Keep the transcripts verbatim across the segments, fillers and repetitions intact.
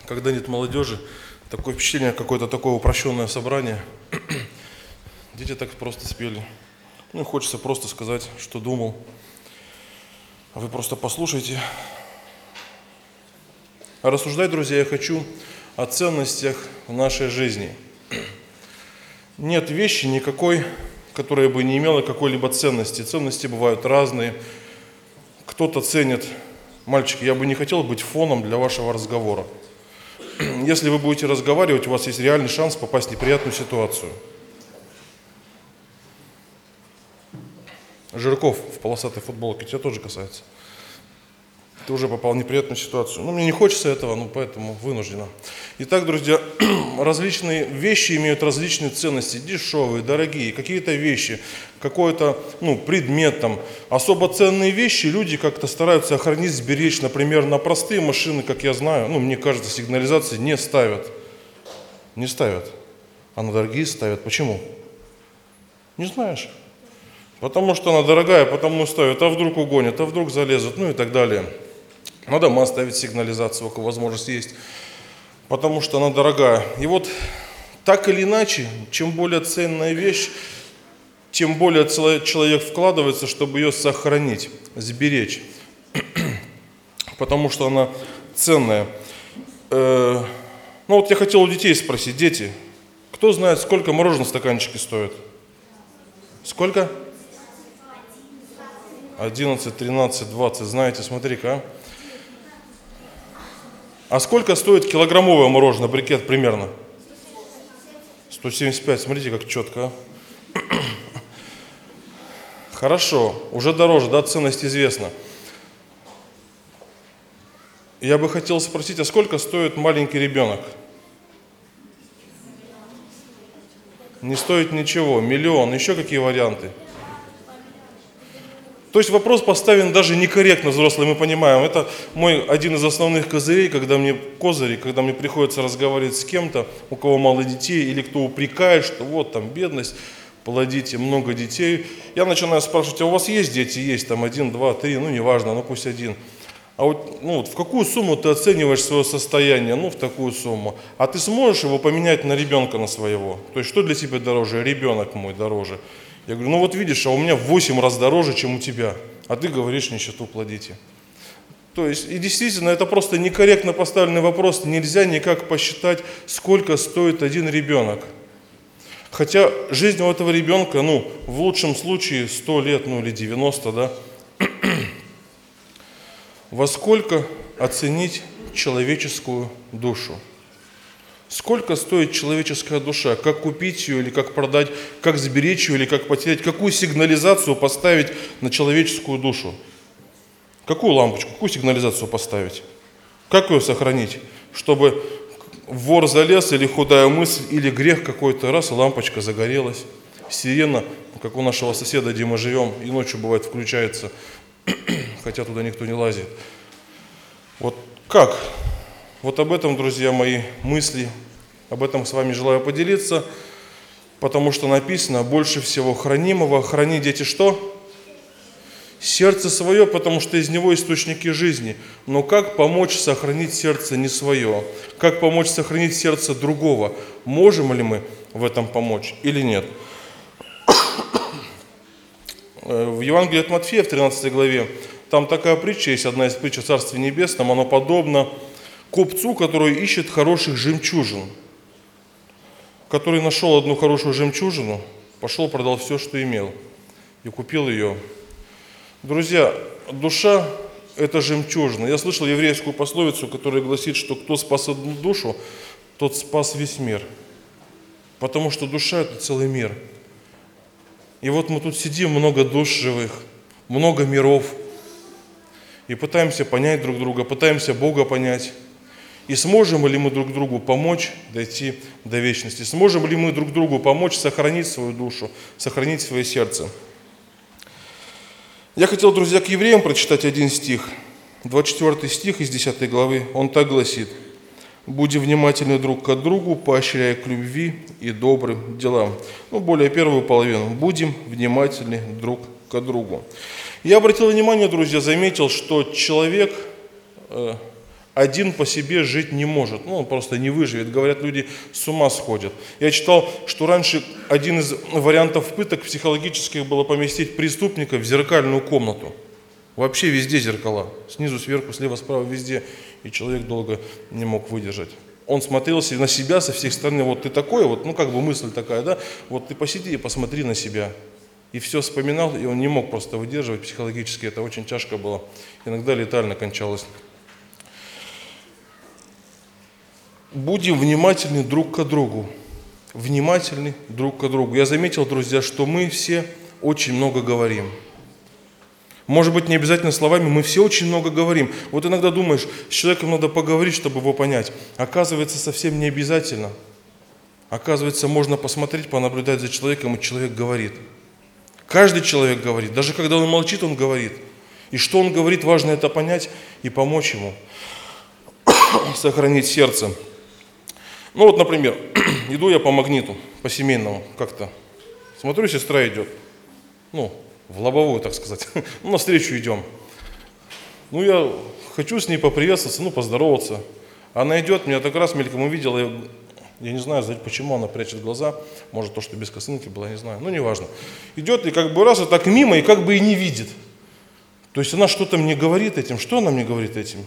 когда нет молодежи, такое впечатление, какое-то такое упрощенное собрание. Дети так просто спели. Ну и хочется просто сказать, что думал. А вы просто послушайте. А рассуждать, друзья, я хочу о ценностях в нашей жизни. Нет вещи никакой, которая бы не имела какой-либо ценности. Ценности бывают разные. Кто-то ценит, мальчики, я бы не хотел быть фоном для вашего разговора. Если вы будете разговаривать, у вас есть реальный шанс попасть в неприятную ситуацию. Жирков в полосатой футболке, тебя тоже касается. Ты уже попал в неприятную ситуацию. Ну, мне не хочется этого, ну, поэтому вынуждена. Итак, друзья, различные вещи имеют различные ценности. Дешевые, дорогие, какие-то вещи, какой-то, ну, предмет там. Особо ценные вещи люди как-то стараются охранить, сберечь. Например, на простые машины, как я знаю, ну, мне кажется, сигнализации не ставят. Не ставят. А на дорогие ставят. Почему? Не знаешь. Потому что она дорогая, потому и ставят. А вдруг угонят, а вдруг залезут, ну и так далее. На дома ставить сигнализацию, какая возможность есть, потому что она дорогая. И вот так или иначе, чем более ценная вещь, тем более человек вкладывается, чтобы ее сохранить, сберечь, потому что она ценная. Ну вот я хотел у детей спросить, дети, кто знает, сколько мороженое в стаканчике стоит? Сколько? одиннадцать, тринадцать, двадцать, знаете, смотри-ка, а. А сколько стоит килограммовое мороженое, брикет примерно? сто семьдесят пять, смотрите, как четко. А? Хорошо, уже дороже, да, ценность известна. Я бы хотел спросить, а сколько стоит маленький ребенок? Не стоит ничего, миллион, еще какие варианты? То есть вопрос поставлен даже некорректно, взрослые, мы понимаем. Это мой один из основных козырей, когда мне козыри, когда мне приходится разговаривать с кем-то, у кого мало детей, или кто упрекает, что вот там бедность, плодите много детей. Я начинаю спрашивать, а у вас есть дети? Есть там один, два, три, ну неважно, ну пусть один. А вот, ну, вот в какую сумму ты оцениваешь свое состояние? Ну, в такую сумму. А ты сможешь его поменять на ребенка, на своего? То есть что для тебя дороже? Ребенок мой дороже. Я говорю, ну вот видишь, а у меня в восемь раз дороже, чем у тебя, а ты говоришь, нищету плодите. То есть, и действительно, это просто некорректно поставленный вопрос, нельзя никак посчитать, сколько стоит один ребенок. Хотя жизнь у этого ребенка, ну, в лучшем случае сто лет, ну или девяносто, да. Во сколько оценить человеческую душу? Сколько стоит человеческая душа? Как купить ее или как продать? Как сберечь ее или как потерять? Какую сигнализацию поставить на человеческую душу? Какую лампочку, какую сигнализацию поставить? Как ее сохранить? Чтобы вор залез или худая мысль, или грех какой-то, раз, и лампочка загорелась. Сирена, как у нашего соседа, где мы живем, и ночью бывает включается, хотя туда никто не лазит. Вот как? Вот об этом, друзья мои, мысли, об этом с вами желаю поделиться, потому что написано, больше всего хранимого, храни, дети, что? Сердце свое, потому что из него источники жизни. Но как помочь сохранить сердце не свое? Как помочь сохранить сердце другого? Можем ли мы в этом помочь или нет? В Евангелии от Матфея, в тринадцатой главе, там такая притча, есть одна из притч о Царстве Небесном, она подобна купцу, который ищет хороших жемчужин, который нашел одну хорошую жемчужину, пошел, продал все, что имел, и купил ее. Друзья, душа – это жемчужина. Я слышал еврейскую пословицу, которая гласит, что кто спас одну душу, тот спас весь мир. Потому что душа – это целый мир. И вот мы тут сидим, много душ живых, много миров, и пытаемся понять друг друга, пытаемся Бога понять. И сможем ли мы друг другу помочь дойти до вечности? Сможем ли мы друг другу помочь сохранить свою душу, сохранить свое сердце? Я хотел, друзья, к евреям прочитать один стих, двадцать четвёртый стих из десятой главы. Он так гласит: «Будем внимательны друг к другу, поощряя к любви и добрым делам». Ну, более первую половину. «Будем внимательны друг к другу». Я обратил внимание, друзья, заметил, что человек... Э, один по себе жить не может. Ну, он просто не выживет. Говорят, люди с ума сходят. Я читал, что раньше один из вариантов пыток психологических было поместить преступника в зеркальную комнату. Вообще везде зеркала. Снизу, сверху, слева, справа, везде. И человек долго не мог выдержать. Он смотрел на себя со всех сторон. Вот ты такой, вот, ну как бы мысль такая, да? Вот ты посиди и посмотри на себя. И все вспоминал, и он не мог просто выдерживать психологически. Это очень тяжко было. Иногда летально кончалось. Будем внимательны друг к другу. Внимательны друг к другу. Я заметил, друзья, что мы все очень много говорим. Может быть, не обязательно словами, мы все очень много говорим. Вот иногда думаешь, с человеком надо поговорить, чтобы его понять. Оказывается, совсем не обязательно. Оказывается, можно посмотреть, понаблюдать за человеком, и человек говорит. Каждый человек говорит. Даже когда он молчит, он говорит. И что он говорит, важно это понять и помочь ему сохранить сердце. Ну вот, например, иду я по магниту, по семейному как-то. Смотрю, сестра идет. Ну, в лобовую, так сказать. Ну, навстречу идем. Ну, я хочу с ней поприветствоваться, ну, поздороваться. Она идет, меня так раз мельком увидела. Я, я не знаю, почему она прячет глаза. Может, то, что без косынки было, не знаю. Ну, неважно. Идет и как бы раз и так мимо, и как бы и не видит. То есть она что-то мне говорит этим. Что она мне говорит этим?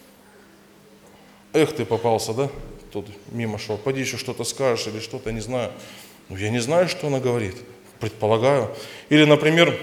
Эх, ты попался, да? Тут мимо шел. Пойди еще что-то скажешь или что-то, не знаю. Ну, я не знаю, что она говорит. Предполагаю. Или, например,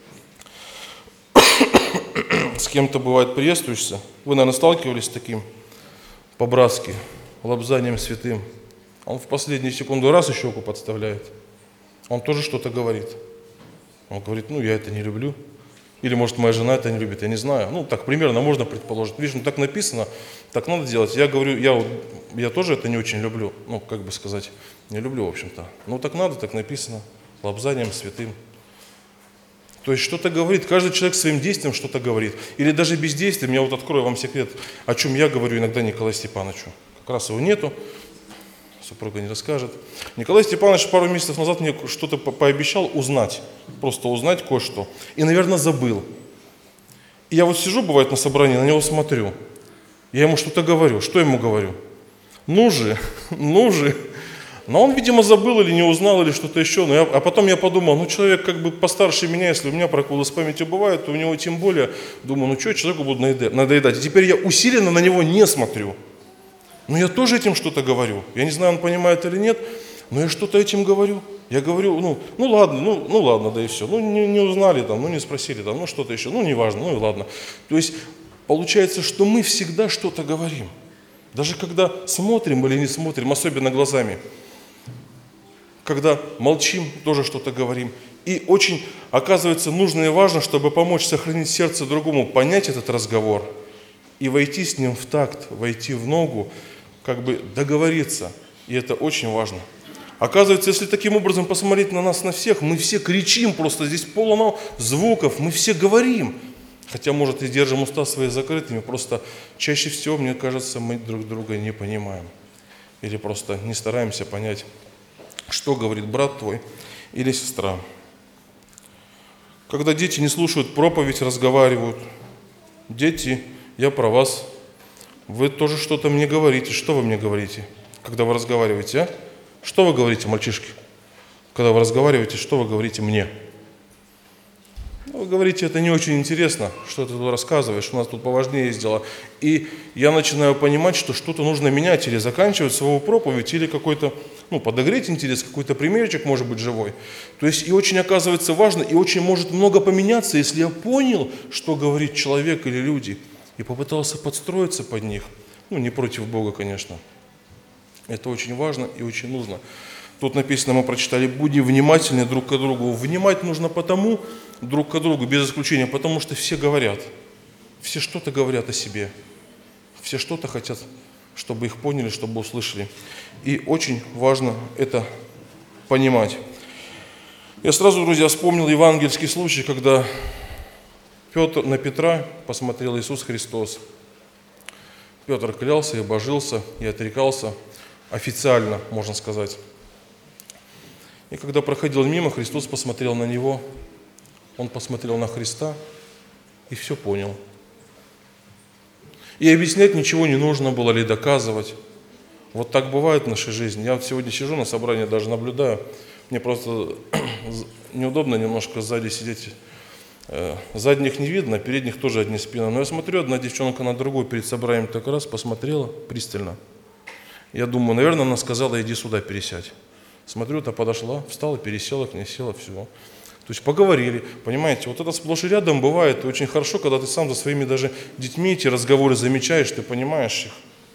с кем-то бывает приветствуешься. Вы, наверное, сталкивались с таким по-братски, лобзанием святым. Он в последнюю секунду раз и щеку подставляет. Он тоже что-то говорит. Он говорит, ну, я это не люблю. Или, может, моя жена это не любит, я не знаю. Ну, так примерно можно предположить. Видишь, ну, так написано, так надо делать. Я говорю, я, я тоже это не очень люблю. Ну, как бы сказать, не люблю, в общем-то. Ну, так надо, так написано. Лобзанием святым. То есть что-то говорит, каждый человек своим действием что-то говорит. Или даже бездействием, я вот открою вам секрет, о чем я говорю иногда Николаю Степановичу. Как раз его нету, супруга не расскажет. Николай Степанович пару месяцев назад мне что-то по пообещал узнать, просто узнать кое-что. И, наверное, забыл. И я вот сижу, бывает, на собрании, на него смотрю. Я ему что-то говорю. Что ему говорю? Ну же, ну же. Но он, видимо, забыл или не узнал, или что-то еще. Но я, а потом я подумал, ну, человек как бы постарше меня, если у меня проколы с памятью бывают, то у него тем более. Думаю, ну, что человеку буду надоедать. И теперь я усиленно на него не смотрю. Но я тоже этим что-то говорю. Я не знаю, он понимает или нет, но я что-то этим говорю. Я говорю, ну, ну ладно, ну, ну ладно, да и все. Ну, не, не узнали там, ну, не спросили там, ну, что-то еще. Ну, неважно, ну и ладно. То есть, получается, что мы всегда что-то говорим. Даже когда смотрим или не смотрим, особенно глазами. Когда молчим, тоже что-то говорим. И очень, оказывается, нужно и важно, чтобы помочь сохранить сердце другому, понять этот разговор и войти с ним в такт, войти в ногу, как бы договориться. И это очень важно. Оказывается, если таким образом посмотреть на нас, на всех, мы все кричим, просто здесь полно звуков, мы все говорим. Хотя, может, и держим уста свои закрытыми, просто чаще всего, мне кажется, мы друг друга не понимаем. Или просто не стараемся понять, что говорит брат твой или сестра. Когда дети не слушают проповедь, разговаривают. Дети, я про вас. Вы тоже что-то мне говорите. Что вы мне говорите, когда вы разговариваете, а? Что вы говорите, мальчишки? Когда вы разговариваете, что вы говорите мне? Вы говорите, это не очень интересно, что ты тут рассказываешь, у нас тут поважнее есть дела. И я начинаю понимать, что что-то нужно менять, или заканчивать свою проповедь, или какой-то, ну, подогреть интерес, какой-то примерчик может быть живой. То есть и очень оказывается важно, и очень может много поменяться, если я понял, что говорит человек или люди, и попытался подстроиться под них. Ну, не против Бога, конечно. Это очень важно и очень нужно. Тут написано, мы прочитали, будем внимательны друг к другу. Внимать нужно потому, друг к другу, без исключения, потому что все говорят. Все что-то говорят о себе. Все что-то хотят, чтобы их поняли, чтобы услышали. И очень важно это понимать. Я сразу, друзья, вспомнил евангельский случай, когда Петр, на Петра посмотрел Иисус Христос. Петр клялся и божился, и отрекался официально, можно сказать. И когда проходил мимо, Христос посмотрел на него, он посмотрел на Христа и все понял. И объяснять ничего не нужно было или доказывать. Вот так бывает в нашей жизни. Я вот сегодня сижу на собрании, даже наблюдаю. Мне просто неудобно немножко сзади сидеть. Задних не видно, передних тоже одни спины. Но я смотрю, одна девчонка на другую перед собранием так раз посмотрела пристально. Я думаю, наверное, она сказала, иди сюда, пересядь. Смотрю, та подошла, встала, пересела к ней, села, все. То есть поговорили, понимаете, вот это сплошь и рядом бывает. И очень хорошо, когда ты сам за своими даже детьми эти разговоры замечаешь, ты понимаешь их.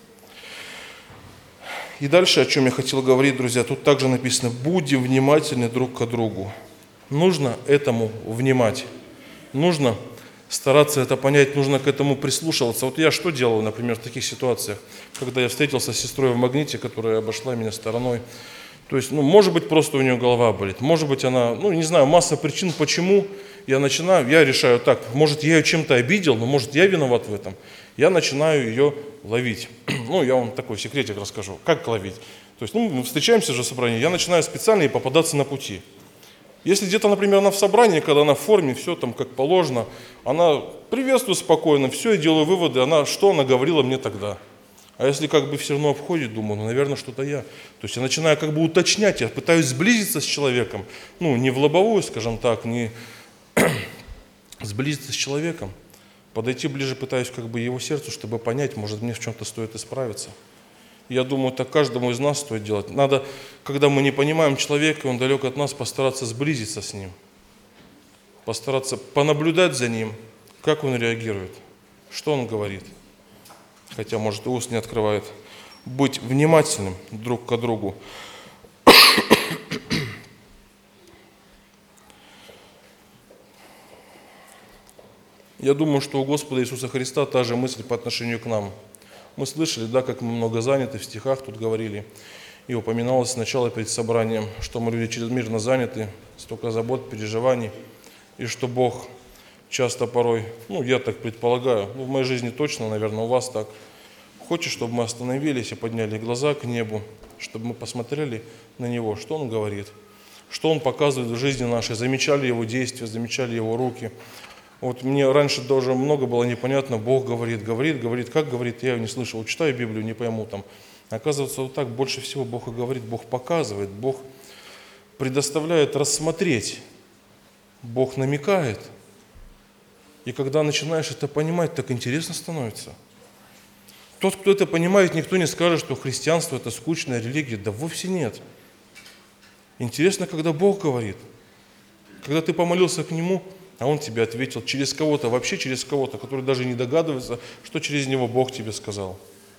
И дальше, о чем я хотел говорить, друзья, тут также написано, будем внимательны друг к другу. Нужно этому внимать, нужно стараться это понять, нужно к этому прислушиваться. Вот я что делал, например, в таких ситуациях, когда я встретился с сестрой в Магните, которая обошла меня стороной. То есть, ну, может быть, просто у нее голова болит, может быть, она, ну, не знаю, масса причин, почему я начинаю, я решаю так, может, я ее чем-то обидел, но может, я виноват в этом. Я начинаю ее ловить. Ну, я вам такой секретик расскажу, как ловить. То есть, ну, мы встречаемся же в собрании, я начинаю специально ей попадаться на пути. Если где-то, например, она в собрании, когда она в форме, все там как положено, она приветствует спокойно, все, я делаю выводы, она, что она говорила мне тогда. А если как бы все равно обходит, думаю, ну, наверное, что-то я. То есть я начинаю как бы уточнять, я пытаюсь сблизиться с человеком, ну, не в лобовую, скажем так, не сблизиться с человеком, подойти ближе, пытаюсь как бы его сердцу, чтобы понять, может, мне в чем-то стоит исправиться. Я думаю, так каждому из нас стоит делать. Надо, когда мы не понимаем человека, он далек от нас, постараться сблизиться с ним, постараться понаблюдать за ним, как он реагирует, что он говорит. Хотя, может, и уст не открывает. Быть внимательным друг к другу. Я думаю, что у Господа Иисуса Христа та же мысль по отношению к нам. Мы слышали, да, как мы много заняты, в стихах тут говорили, и упоминалось сначала перед собранием, что мы люди чрезмерно заняты, столько забот, переживаний, и что Бог часто порой, ну, я так предполагаю, ну, в моей жизни точно, наверное, у вас так, хочет, чтобы мы остановились и подняли глаза к небу, чтобы мы посмотрели на Него, что Он говорит, что Он показывает в жизни нашей, замечали Его действия, замечали Его руки. Вот мне раньше даже много было непонятно, Бог говорит, говорит, говорит, как говорит, я его не слышал, читаю Библию, не пойму там. Оказывается, вот так больше всего Бог и говорит, Бог показывает, Бог предоставляет рассмотреть, Бог намекает. И когда начинаешь это понимать, так интересно становится. Тот, кто это понимает, никто не скажет, что христианство – это скучная религия. Да вовсе нет. Интересно, когда Бог говорит. Когда ты помолился к Нему, а Он тебе ответил через кого-то, вообще через кого-то, который даже не догадывается, что через него Бог тебе сказал.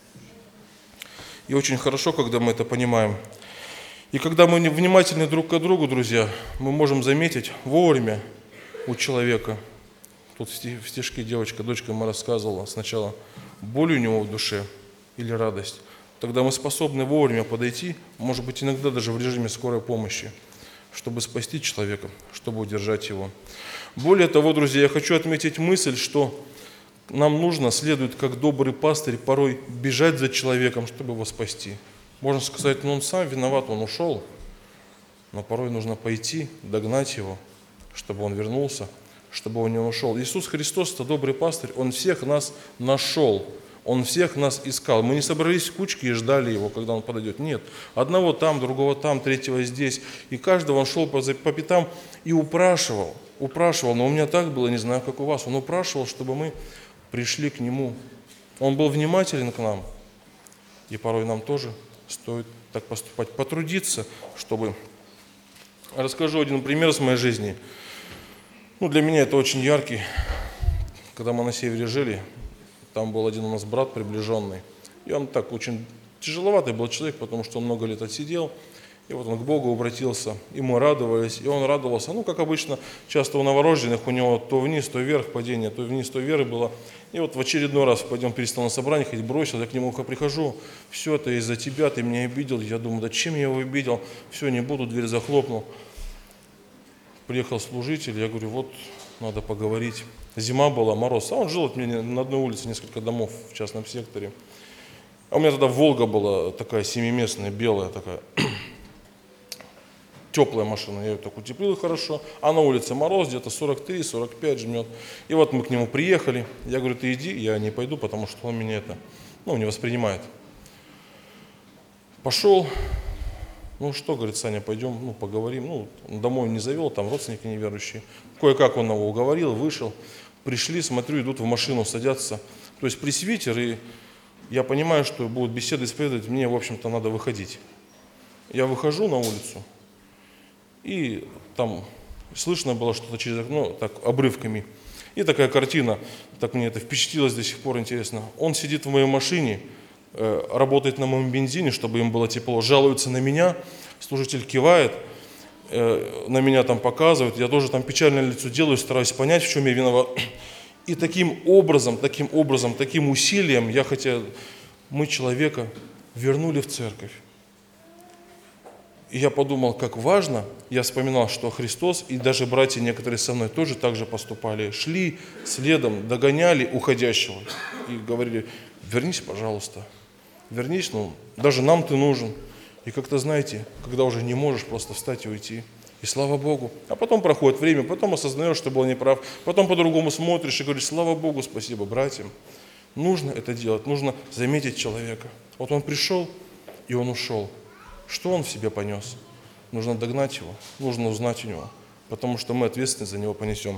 И очень хорошо, когда мы это понимаем. И когда мы внимательны друг к другу, друзья, мы можем заметить вовремя у человека. Тут в стишке девочка, дочка моя рассказывала сначала, боль у него в душе или радость. Тогда мы способны вовремя подойти, может быть, иногда даже в режиме скорой помощи, чтобы спасти человека, чтобы удержать его. Более того, друзья, я хочу отметить мысль, что нам нужно, следует, как добрый пастырь, порой бежать за человеком, чтобы его спасти. Можно сказать, ну он сам виноват, он ушел, но порой нужно пойти, догнать его, чтобы он вернулся, чтобы он не ушел. Иисус Христос, это добрый пастырь, Он всех нас нашел, Он всех нас искал. Мы не собрались в кучки и ждали Его, когда Он подойдет. Нет, одного там, другого там, третьего здесь. И каждого Он шел по, по пятам и упрашивал, упрашивал. Но у меня так было, не знаю, как у вас. Он упрашивал, чтобы мы пришли к Нему. Он был внимателен к нам. И порой нам тоже стоит так поступать, потрудиться, чтобы... Расскажу один пример с моей жизни. Ну, для меня это очень яркий. Когда мы на севере жили, там был один у нас брат приближенный. И он так очень тяжеловатый был человек, потому что он много лет отсидел. И вот он к Богу обратился, и мы радовались, и он радовался. Ну, как обычно, часто у новорожденных у него то вниз, то вверх падение, то вниз, то вверх было. И вот в очередной раз пойдем перестал на собрание ходить, бросил, я к нему прихожу, все это из-за тебя, ты меня обидел. Я думаю, да чем я его обидел? Все, не буду, дверь захлопнул. Приехал служитель, я говорю, вот, надо поговорить. Зима была, мороз. А он жил от меня на одной улице, несколько домов в частном секторе. А у меня тогда Волга была такая семиместная, белая такая. теплая машина, я ее так утеплил хорошо, а на улице мороз, где-то сорок три сорок пять жмет. И вот мы к нему приехали, я говорю, ты иди, я не пойду, потому что он меня это, ну, не воспринимает. Пошел, ну что, говорит, Саня, пойдем, ну, поговорим. Ну, домой не завел, там родственники неверующие. Кое-как он его уговорил, вышел. Пришли, смотрю, идут в машину, садятся. То есть пресвитер, и я понимаю, что будут беседы исповедовать, мне, в общем-то, надо выходить. Я выхожу на улицу, и там слышно было что-то через окно, так, обрывками. И такая картина, так мне это впечатлилось до сих пор, интересно. Он сидит в моей машине, э, работает на моем бензине, чтобы им было тепло, жалуется на меня, служитель кивает, э, на меня там показывает, я тоже там печальное лицо делаю, стараюсь понять, в чем я виноват. И таким образом, таким образом, таким усилием я хотел, мы человека вернули в церковь. И я подумал, как важно, я вспоминал, что Христос и даже братья некоторые со мной тоже так же поступали. Шли следом, догоняли уходящего и говорили, вернись, пожалуйста, вернись, ну, даже нам ты нужен. И как-то, знаете, когда уже не можешь просто встать и уйти. И слава Богу. А потом проходит время, потом осознаешь, что был неправ, потом по-другому смотришь и говоришь, слава Богу, спасибо братьям. Нужно это делать, нужно заметить человека. Вот он пришел, и он ушел. Что он в себе понес? Нужно догнать его, нужно узнать у него, потому что мы ответственность за него понесем.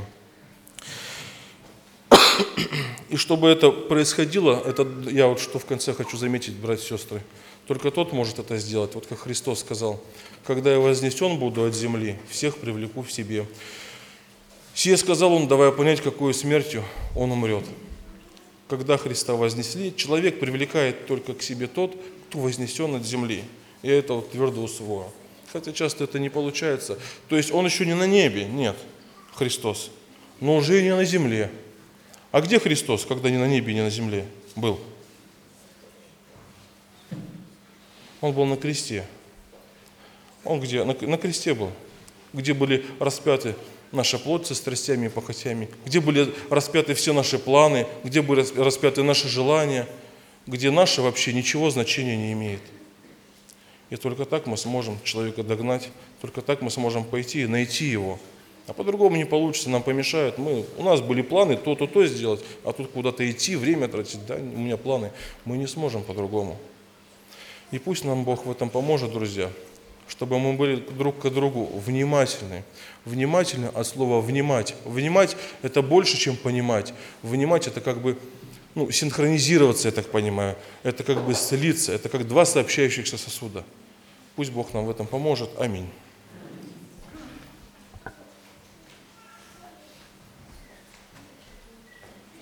И чтобы это происходило, это я вот что в конце хочу заметить, братья и сестры, только тот может это сделать. Вот как Христос сказал, когда я вознесен буду от земли, всех привлеку в себе. Сие сказал он, давая понять, какой смертью он умрет. Когда Христа вознесли, человек привлекает только к себе тот, кто вознесен от земли. Я это вот твердо усвою. Хотя часто это не получается. То есть он еще не на небе, нет, Христос, но уже и не на земле. А где Христос, когда не на небе и не на земле был? Он был на кресте. Он где? На, на кресте был. Где были распяты наша плоть со страстями и похотями. Где были распяты все наши планы. Где были распяты наши желания. Где наше вообще ничего значения не имеет. И только так мы сможем человека догнать. Только так мы сможем пойти и найти его. А по-другому не получится, нам помешают. Мы, у нас были планы то-то, то сделать, а тут куда-то идти, время тратить. Да, у меня планы. Мы не сможем по-другому. И пусть нам Бог в этом поможет, друзья, чтобы мы были друг к другу внимательны. Внимательны от слова «внимать». Внимать – это больше, чем понимать. Внимать – это как бы ну, синхронизироваться, я так понимаю. Это как бы слиться, это как два сообщающихся сосуда. Пусть Бог нам в этом поможет. Аминь.